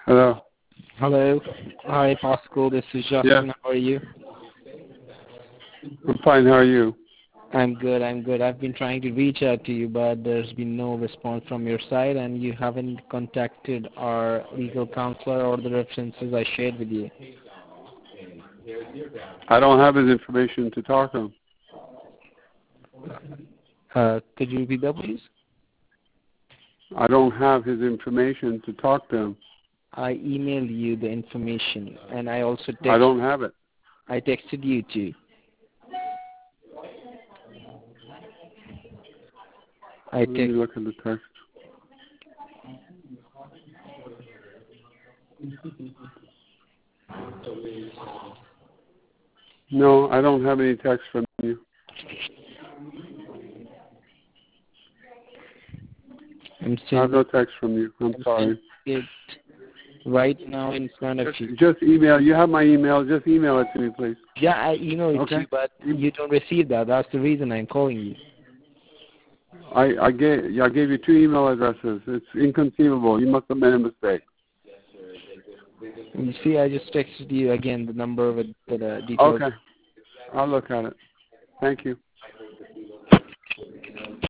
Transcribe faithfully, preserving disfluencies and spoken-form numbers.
Hello. Hello. Hi, Pascal. This is Justin. Yeah. How are you? I'm fine. How are you? I'm good. I'm good. I've been trying to reach out to you, but there's been no response from your side, and you haven't contacted our legal counselor or the references I shared with you. I don't have his information to talk to him. Uh, could you repeat that, please? I don't have his information to talk to him. I emailed you the information, and I also texted. I don't have it. I texted you too. I Let me text. look at the text. No, I don't have any text from you. I'm I have sending no text from you. I'm I'm sorry. it right now in front of Just, you. just email. You have my email. Just email it to me, please. Yeah, I emailed it Okay. to you, but you don't receive that. That's the reason I'm calling you. I, I gave I gave you two email addresses. It's inconceivable. You must have made a mistake. You see, I just texted you again the number with the uh, details. Okay. I'll look at it. Thank you.